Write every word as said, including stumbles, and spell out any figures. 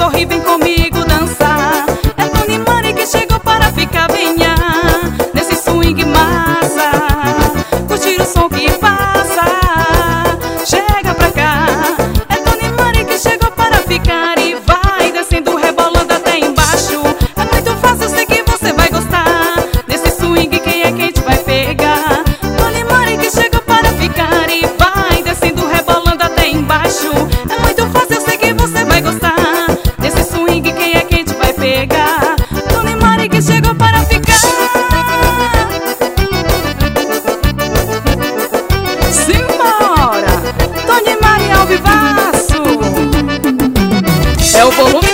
sorri, vem comigo dançar. É Tony Mari que chegou para ficar, venha nesse swing massa, curtir o som que passa. Chega pra cá, é Tony Mari que chegou para ficar e vai descendo, rebolando até embaixo. É muito fácil, sei que você vai gostar desse swing, quem é quente vai pegar. Tony Mari que chegou para ficar e vai descendo, rebolando até embaixo. É muito fácil, sei que você vai gostar desse swing, quem é quente vai pegar. Tony Mari que chegou para ficar. Simbora! Tony Mari ao vivaço. É o volume